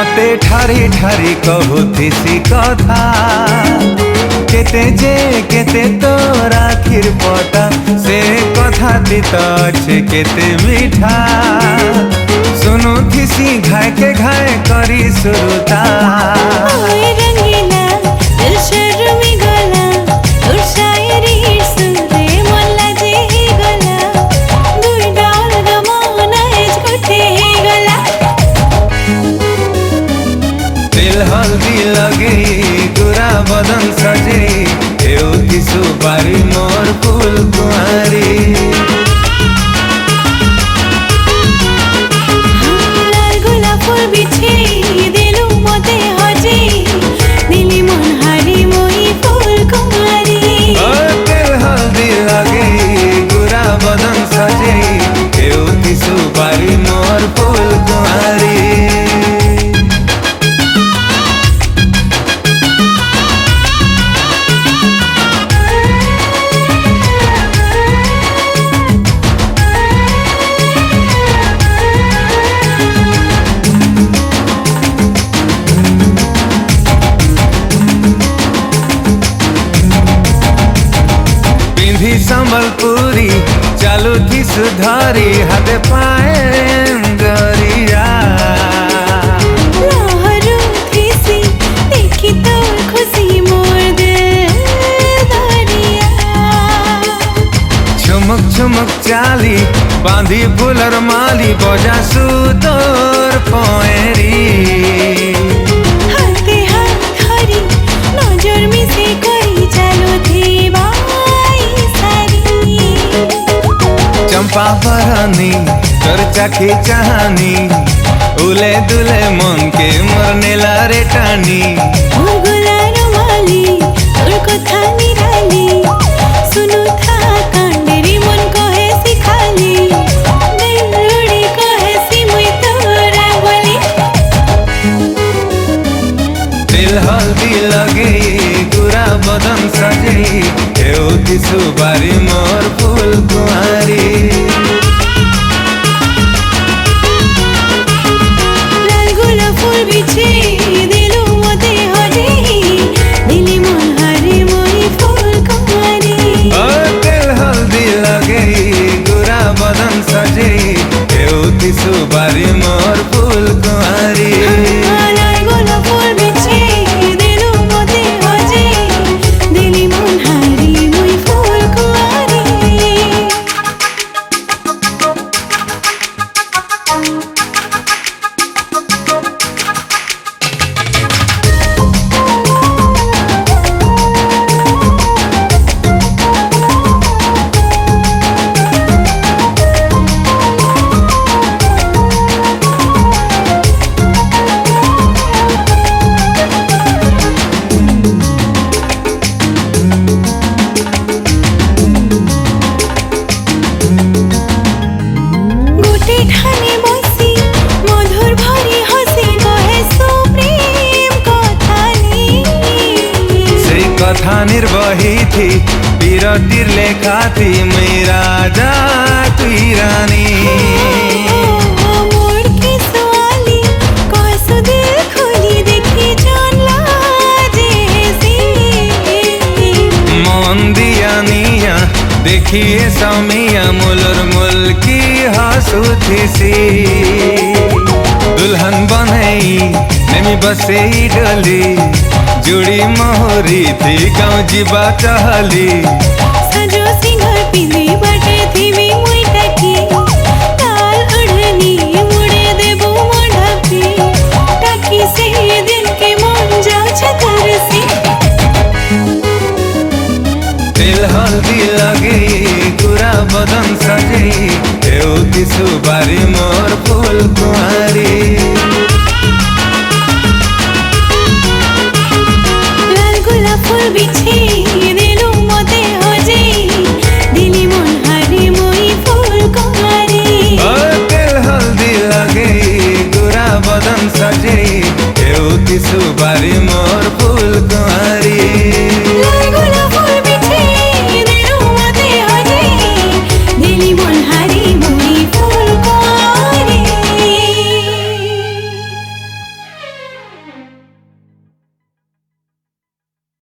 मते ठारी ठारी कहूथिसी कथा केते जे केते तोर आखिर पता से कथा तीत अच्छे केते मीठा सुनुथिसी घाय के घाय करी सुरुता हल्दी लगे गुरा बदन सजे एउती सुपारी मोर फूल कुआरी लाल गोलाप फूल बिछे दिलु मते हजे दिली मन हारी मोई फूल कुमारी तेल हल्दी लगे गुरा बदन सजे एउती सुपारी मोर फूल कुआरी संबलपुरी चालू थी सुधारी हाथे पाए गरिया लहरू थीसी देखी तो खुशी मोर दिल दरिया झुमक झुमक चाली बांधी फुलर माली बजा सुतोर पोएरी हाथे हाथ धरी नजर मिसे करी चालू थी चंपा बरनी चर्चा की चाहनी उले दुले मन के मरने लारे टानी रुमाली तोर कथा निराली सुनु था कांडेरी मन कहे सिखाली दिल उड़ी कहे सी मुई तोरा बोली दिल हल्दी लगे गुरा बदन सजे एउती सुपारी मोर फूल कुआरी लाल गोलाप फूल बिछे दिलु मते हजे दिली मन हारी मोई फूल कुमारी तेल हल्दी लगे गुरा बदन सजे एउती सुपारी मोर फूल कुआरी लाल गोलाप फूल बिछे दिलु मते हजे दिली मन हारी मोई फूल कुमारी कथा निर्वही थी पीरतीर लेखा थी मेरा राजा तुई रानी मोड़ के सवाली कसो दिल खोली देखी जान लाजेसी मन दिया निया देखिए समिया मुलर मुल की हंसुथिसी दुल्हन बनई नेमी बसे डली जुड़ी मोहरी थी गाँव जीवा चहली सजो सिंगर पिंदी बटे थी भी मुई टकी ताल उड़नी मुड़े देबो मोढ़की टकी से दिन के मन जाओ छतरसी दिल हल्दी लगे गुरा बदन सजे एउती सुपारी मोर फूल कुआरी